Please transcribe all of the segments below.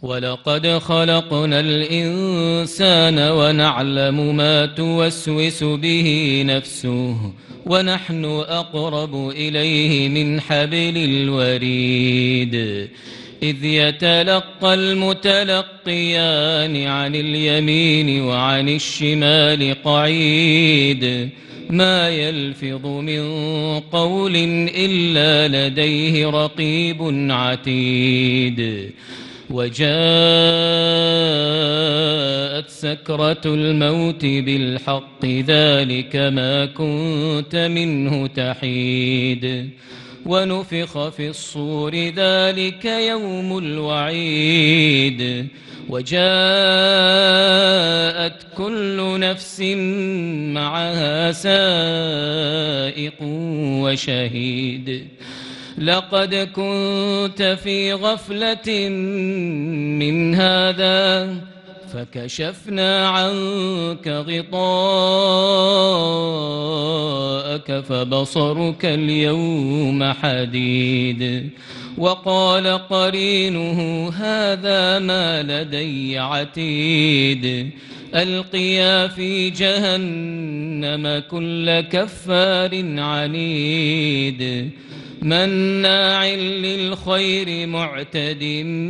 ولقد خلقنا الإنسان ونعلم ما توسوس به نفسه ونحن أقرب إليه من حبل الوريد إذ يتلقى المتلقيان عن اليمين وعن الشمال قعيد ما يلفظ من قول إلا لديه رقيب عتيد وجاءت سكرة الموت بالحق ذلك ما كنت منه تحيد ونفخ في الصور ذلك يوم الوعيد وجاءت كل نفس معها سائق وشهيد لقد كنت في غفلة من هذا فكشفنا عنك غطاءك فبصرك اليوم حديد وقال قرينه هذا ما لدي عتيد ألقيا في جهنم كل كفار عنيد مناع للخير معتد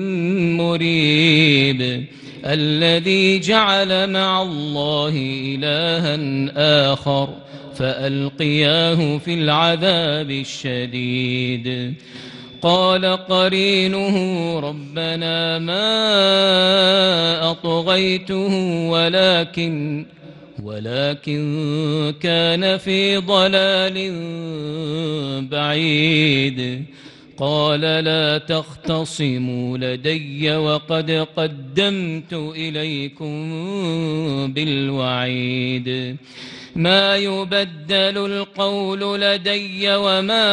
مريب الذي جعل مع الله إلها آخر فألقياه في العذاب الشديد قال قرينه ربنا ما أطغيته ولكن كان في ضلال بعيد قال لا تختصموا لدي وقد قدمت إليكم بالوعيد ما يبدل القول لدي وما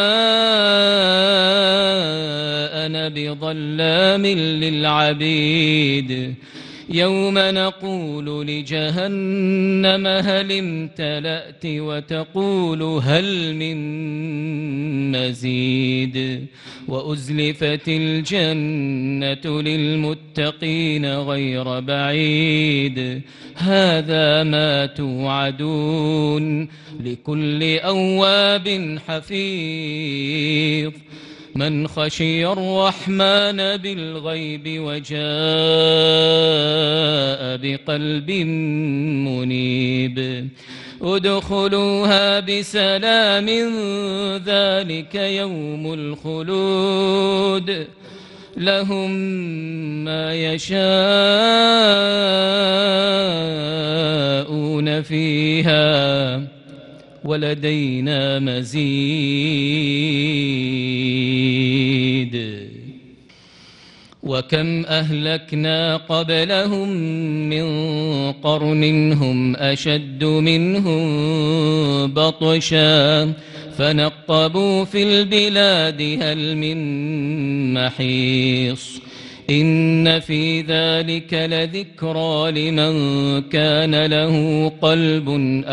أنا بظلام للعبيد يوم نقول لجهنم هل امتلأت وتقول هل من مزيد وأزلفت الجنة للمتقين غير بعيد هذا ما توعدون لكل أواب حفيظ من خشي الرحمن بالغيب وجاء بقلب منيب ادخلوها بسلام ذلك يوم الخلود لهم ما يشاءون فيها ولدينا مزيد وكم أهلكنا قبلهم من قرن هم أشد منهم بطشا فنقبوا في البلاد هل من محيص إن في ذلك لذكرى لمن كان له قلب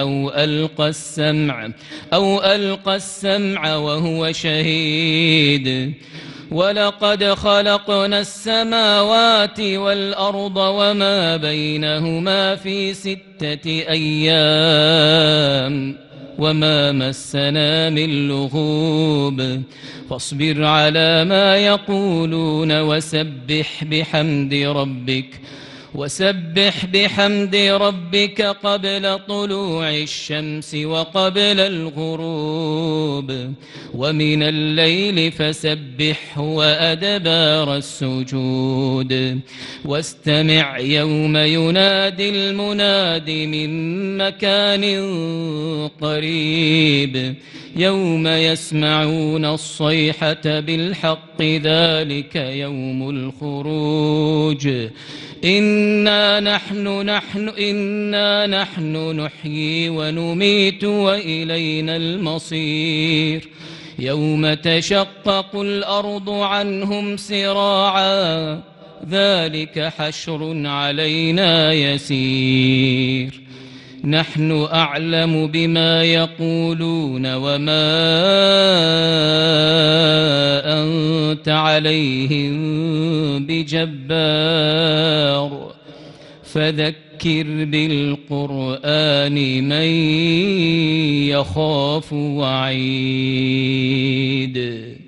أو ألقى السمع وهو شهيد ولقد خلقنا السماوات والأرض وما بينهما في 6 أيام وما مسنا من لغوب فاصبر على ما يقولون وسبح بحمد ربك قبل طلوع الشمس وقبل الغروب ومن الليل فسبحه وأدبار السجود واستمع يوم ينادي المناد من مكان قريب يوم يسمعون الصيحة بالحق ذلك يوم الخروج إنا نحن نحيي ونميت وإلينا المصير يوم تشقق الأرض عنهم سراعا ذلك حشر علينا يسير نحن أعلم بما يقولون وما أنت عليهم بجبار فذكر بالقرآن من يخاف وعيد